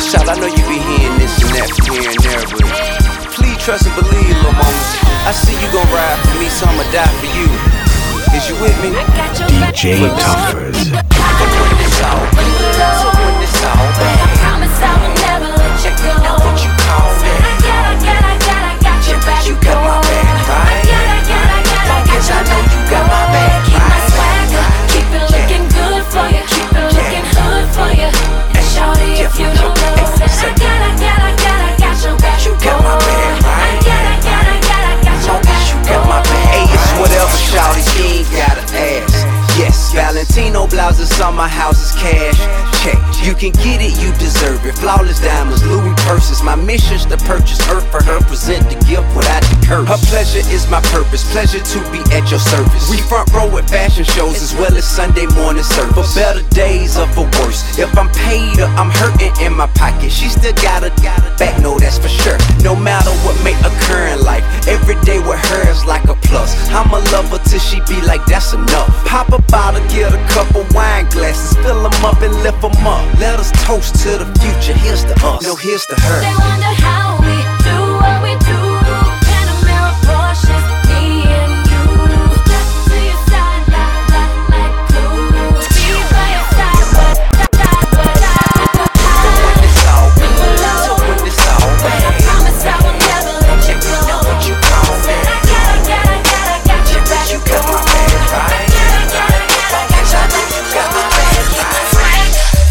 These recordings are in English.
Shout, I know you be hearing this and that from here and there, but please trust and believe, little mama. I see you gon' ride for me, so I'ma die for you. Is you with me? DJ Tuffers. So when it's all bad, I promise I will never let you go. now what you call me? I got your back. You got my back, right? I got I know you got my back, Keep my right? swagger, keep it looking good for you, keep it looking hood for you. And shorty, if you don't know, I got your back. You got my back, right? I got your back. You got my back. Hey, it's whatever, shawty, she ain't gotta ask. Yes, Valentino blouses on my house is cash. Check, you can get it, you deserve it. Flawless diamonds, Louis purses. My mission's to purchase earth for her, present the gift without the curse. Her pleasure is my purpose, pleasure to be at your service. We front row at fashion shows as well as Sunday morning service. For better days or for worse, if I'm paid or I'm hurting in my pocket, she still got a back, no that's for sure. No matter what may occur in life, every day with her is like a plus. I'ma love her till she be like that's enough. Pop a bottle, get a couple wine glasses, fill them up and lift them up. Let us toast to the future, here's to us, no here's to her. They wonder how we do what we do. Panamera Porsches, me and you. To your side, like glue. Be by your side, So when it's all bad, I promise I will never let you go. now what you call me? I got your back. You got my back, right? Yes, I know you got my back, right?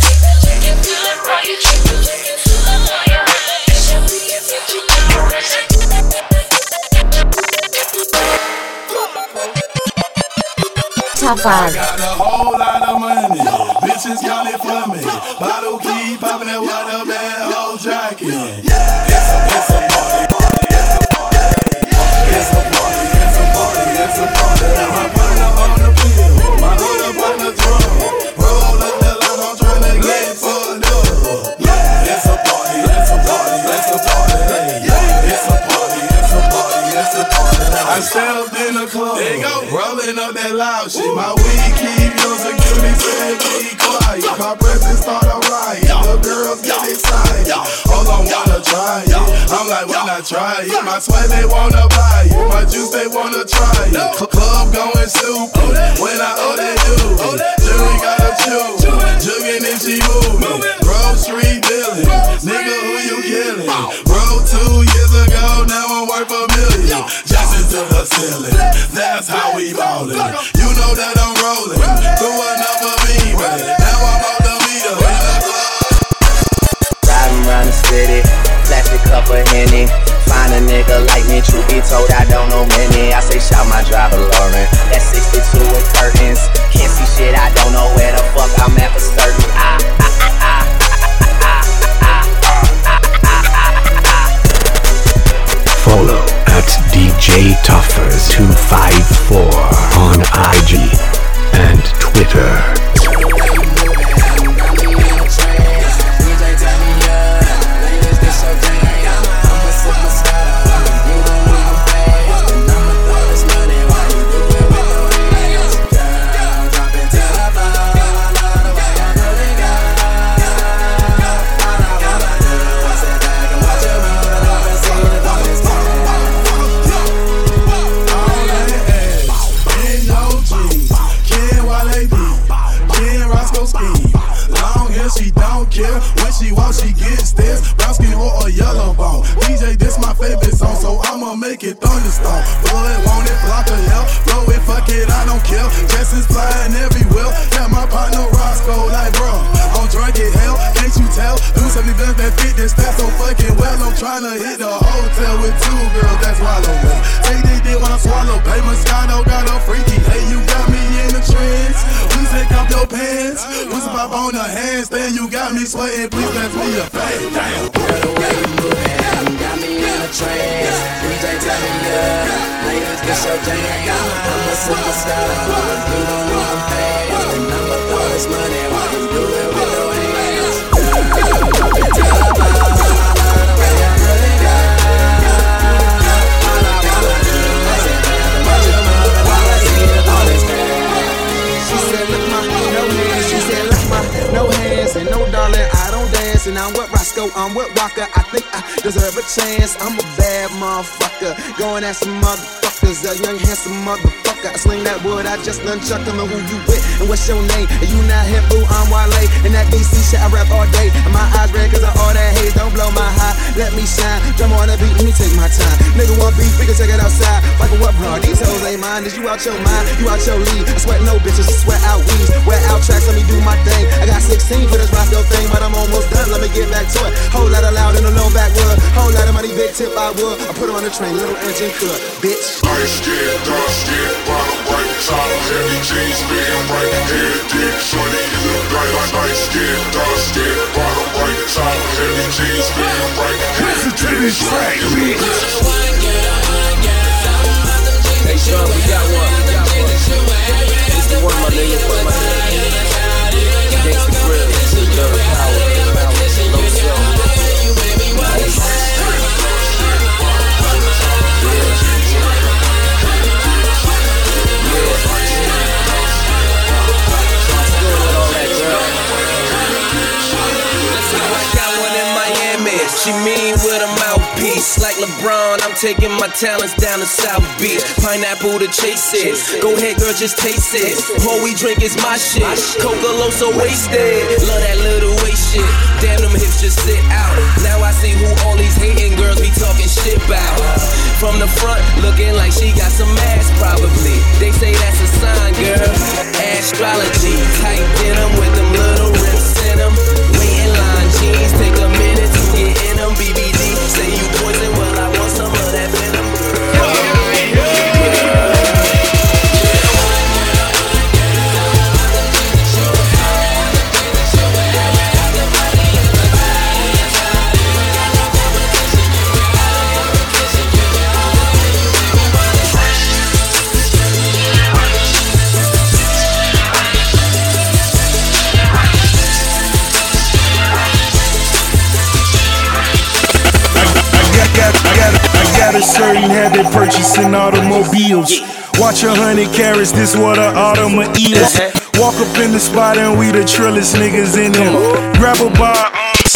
Top 5. Got a whole lot of money, bitches got it for me. Bottle keep popping that water, bad whole jacket. It's a party, it's a party, it's a party, it's a party. My partner on the pill, my hood up on the drum. Roll up the line, I'm tryna get fucked up. It's a party, it's a party, it's a party. It's a party, it's a party, it's a party. I stepped in the club, rolling up that loud shit. My weed keep your security said be quiet. My presence start a riot, the girls get excited. Hold on, wanna try it? I'm like, why not try it? My sweat they wanna buy it, my juice they wanna try it. Club going stupid when I owe that dude. Jury gotta choose, jugging and she moving. Grocery dealing, nigga who you killing? Rolled 2 years ago, now I'm worth $1 million. Just to the ceiling, that's how we ballin'. You know that I'm rollin' through another beam. Now I'm on the meter in the club. Riding around the city, plastic cup of Henny. Find a nigga like me, truth be told, I don't know many. I say shout my driver Lauren, that's 62 with curtains. Can't see shit, I don't know where the fuck I'm at for certain. Follow at DJ Tuffers 254 on IG and Twitter. When she walks, she gets this. Brown skin or a yellow bone. DJ, this my favorite song, so I'ma make it thunderstorm. Blood, want it, block a hell. Flow it, fuck it, I don't care. Dresses flying everywhere. Got my partner Roscoe, like bro, I'm drunk as hell. Can't you tell? Do something does that fit this stat so fucking well. I'm tryna hit the hotel with 2 girls, that's wallow me. Take they did when I swallow. Pay Moscato, got a freaky. Hey, you got me in the trance. Please take off your pants. Once I pop on the handstand, you got me sweating. Please pass me a fade. Damn. Girl, the way you moving got me in a trance. DJ, tell me ladies, get your jam. I'm a superstar. You don't need them pants, and I'ma throw this money while you do it with your hands. Drop it to the ball, the way I really got. All I wanna do is sit down and watch your mother while I see all this cash. She said, look my no hands. She said, look my no hands and no darling. I don't dance. dancing. I'm with Roscoe, I'm with Walker. I think I deserve a chance. I'm a bad motherfucker, going at some motherfuckers. A young handsome motherfucker. I sling that wood, I just nunchuck them. And who you with? And what's your name? And you not hip, boo, I'm Wale. And that DC shit I rap all day. And my eyes red cause of all that haze. Don't blow my high, let me shine. Drum on the beat, let me take my time. Nigga want beef, we can take it outside. Fuckin' what, bro? These hoes ain't mine. Is you out your mind? You out your league. I sweat no bitches, I sweat out weeds. Wear out tracks, let me do my thing. I got 16 for this Roscoe thing, but I'm almost done. Let me get back to it. Whole lot of loud in a low backwood. Whole lot of money, big tip I would. I put her on the train, little engine could. Bitch. Light skin, dark skin, bottom right, top heavy jeans, being right, head deep, shorty, you look like light skin, dark skin, bottom right, top heavy jeans, being right, head deep, shorty, you look Hey, Sean, we got one. This the one, my nigga. Gangsta Grill, love, power, low self. She mean with a mouthpiece. Like LeBron, I'm taking my talents down to South Beach. Pineapple to chase it. Go ahead, girl, just taste it. All we drink is my shit. Coca-Cola so wasted. Love that little waist shit. Damn, them hips just sit out. Now I see who all these hating girls be talking shit about. From the front, looking like she got some ass probably. They say that's a sign, girl. Astrology. Tight denim with them little rips in them. Waiting line jeans. Take a minute to get in them. BBD. Say you poison, well I want some of that venom. I got a certain habit purchasing automobiles. Watch 100 carats, this what a Automa is. Walk up in the spot and we the trillest niggas in them. Grab a bar,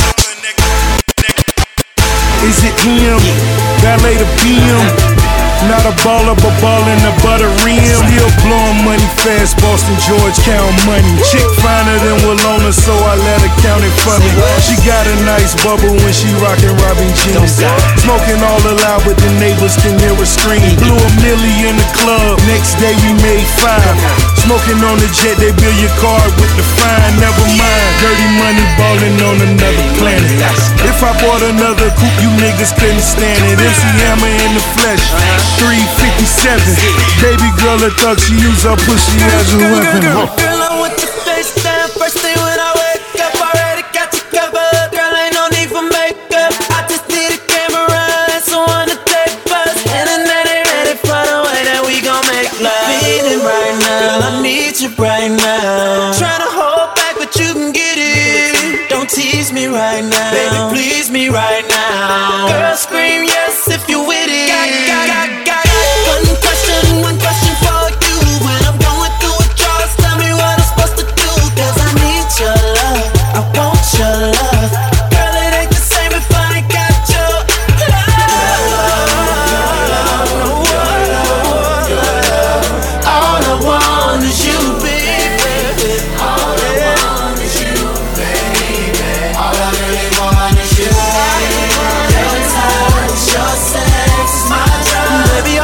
is it him? Valet the PM. Not a baller, but ballin' the butter rim. Still blowing money fast, Boston George count money. Chick finer than Walona, so I let her count it for me. She got a nice bubble when she rockin' Robin jeans. Smoking all aloud, but the neighbors can hear her scream. Blew a milli in the club, next day we made 5. Smoking on the jet, they bill your card with the fine. Never mind, dirty money ballin' on another planet. If I bought another coupe, you niggas couldn't stand it. MC Hammer in the flesh. 357. Baby girl a thug, she use her pussy as a weapon. Girl, I want your face down. First thing when I wake up, already got you covered. Girl, ain't no need for makeup. I just need a camera and someone to take us. Internet ain't ready for the way that we gon' make love. Feeling right now, I need you right now. Tryna hold back, but you can get it. Don't tease me right now, baby, please me right now. Girl, scream yes if you with it. One question for you. When I'm going through withdrawals, tell me what I'm supposed to do. 'Cause I need your love, I want your love. Girl, it ain't the same if I ain't got your love. All I want is you, baby. All I want is you, baby. All I really want is you, baby. Your touch, your sex, my drug, baby.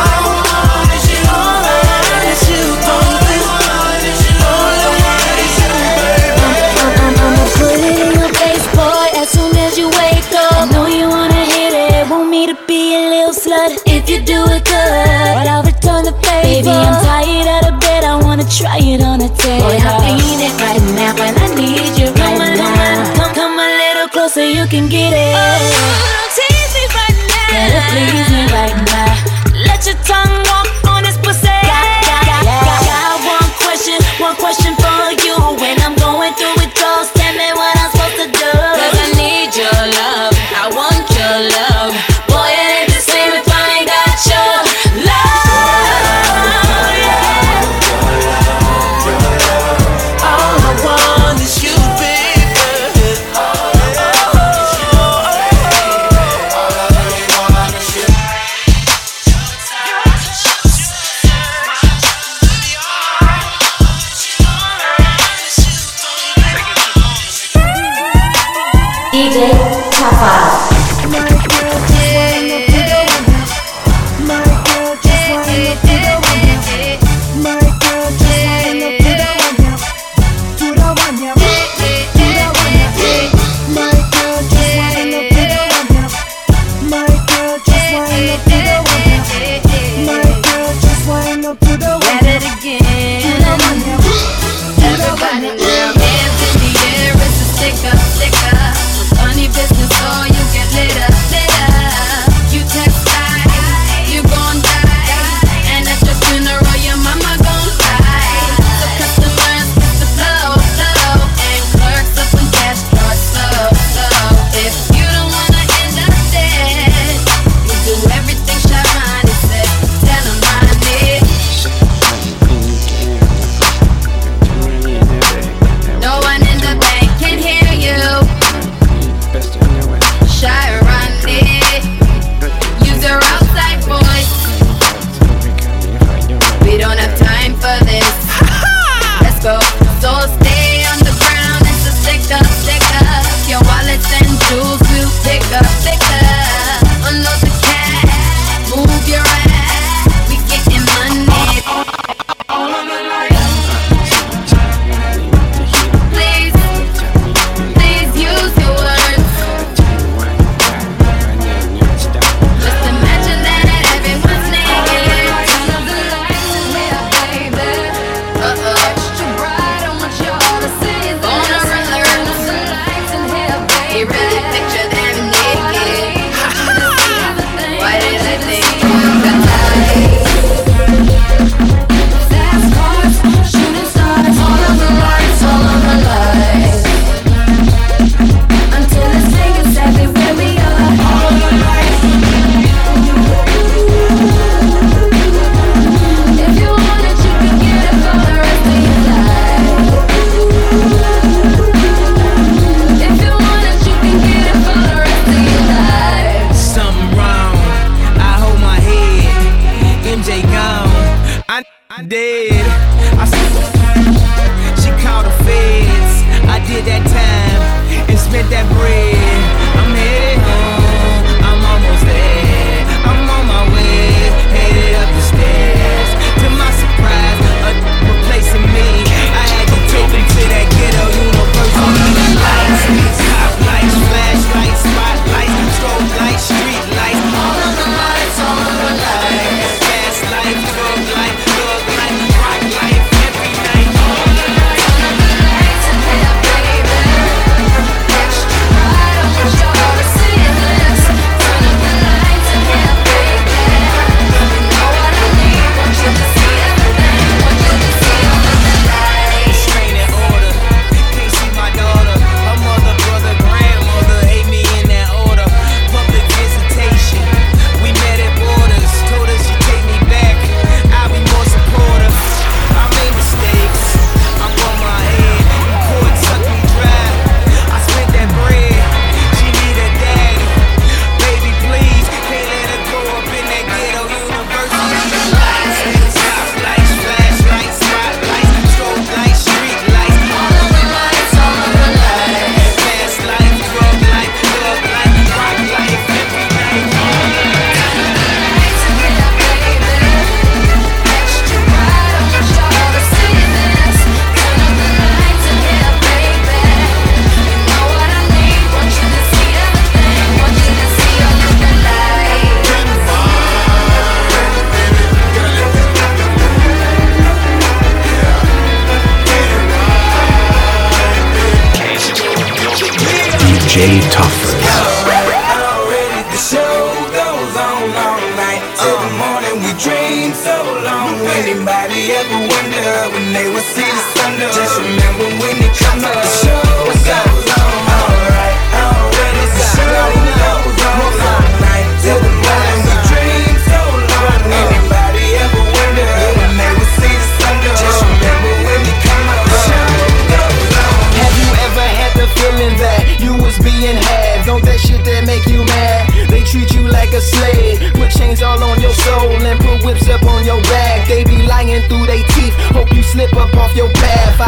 If you do it good, I'll return the favor. Baby, I'm tired of the bed, I wanna try it on the table. Boy, I need it right now, and I need you right now. Come a little closer, you can get it. Tease me right now, better please me right now. Let your tongue walk on this pussy. Got one question for you. When I'm going through withdrawals, tell me what I'm supposed to do. 'Cause I need your love, I want your love. Boy, it ain't the same if I ain't got your love. All I want is you, baby. DJ Top 5. DJ Toffers. The show goes on all night till the morning. We dream so long. Anybody ever wonder when they will see the sun? Just remember when it comes up, the show goes on. Alright, already the show goes on all night till the morning. We dream so long. Anybody ever wonder when they will see the sun? Just remember when it comes up, the show goes on. Have you ever had the feeling that you was being had? Don't that shit that make you mad? They treat you like a slave, put chains all on your soul and put whips up on your back. They be lying through they teeth, hope you slip up off your path. I don't switch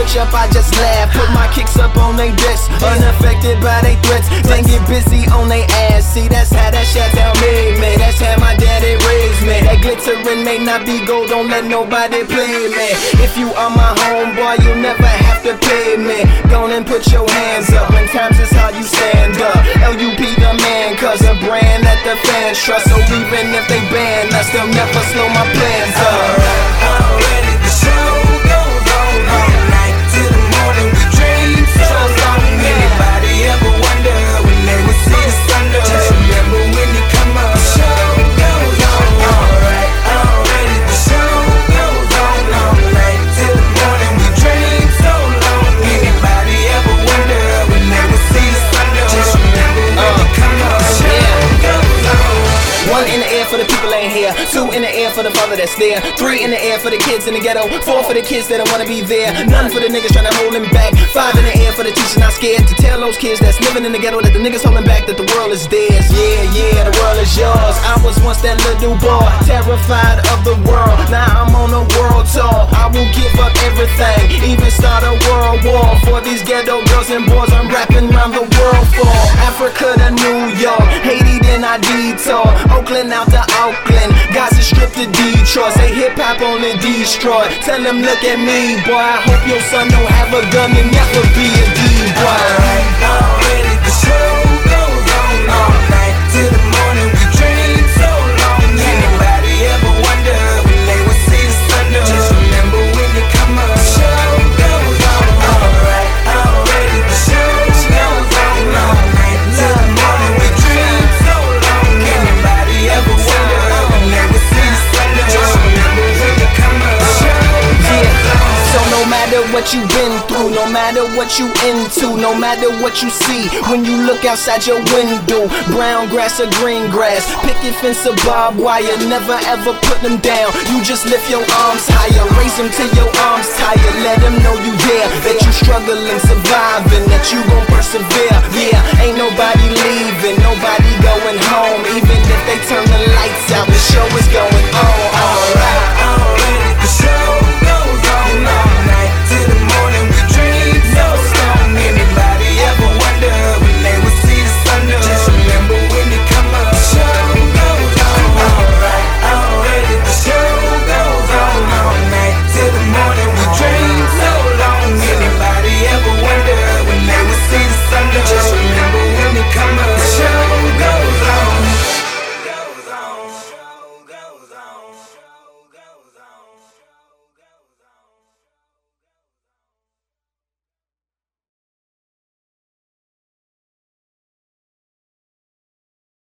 switch up, I just laugh. Put my kicks up on they discs, unaffected by they threats. Then get busy on they ass. See, that's how that Chateau made me. That's how my daddy raised me. That glittering may not be gold, don't let nobody play me. If you are my homeboy, you'll never have to pay me. Go on and put your hands up. When times is hard, you stand up. LUP the man, cause a brand that the fans trust. So even if they ban us, they'll never slow my plans up. Already the show goes on all night till the morning. We dream so long. Anybody ever wonder when they would see the sun? Just remember when you come up. The show goes on alright. Already the show goes on all night till the morning. We dream so long. Anybody ever wonder when they would see the sun? Just remember when you come up. The show goes on. One in the air for the people ain't here. Two in the air for the father that's there. Three in the air for the kids in the ghetto. Four for the kids that don't wanna be there. None for the niggas trying to hold them back. Five in the air for the teacher not scared to tell those kids that's living in the ghetto that the niggas holding back that the world is theirs. Yeah, the world is yours. I was once that little boy, terrified of the world. Now I'm on a world tour. I will give up everything, even start a world war for these ghetto girls and boys I'm rapping around the world for. Africa to New York, Haiti then I detour. Oakland out to Auckland, Gaza Strip to Detroit. Say hip-hop only destroy. Tell them look at me, boy. I hope your son don't have a gun and never be a D-boy. Already the show goes on all night till the morning. We dream so long. Anybody ever wonder when they would see the sun? Just remember when you come up. The show goes on alright. Already the show goes on all night till the morning. We dream so long. Anybody ever wonder when they would see the sun? Just remember when you come up. The show goes on. So no matter what you've been through, no matter what you into, no matter what you see, when you look outside your window, brown grass or green grass, picket fence or barbed wire, never ever put them down. You just lift your arms higher, raise them till your arms tired. Let them know you there, that you struggling, surviving, that you gon' persevere.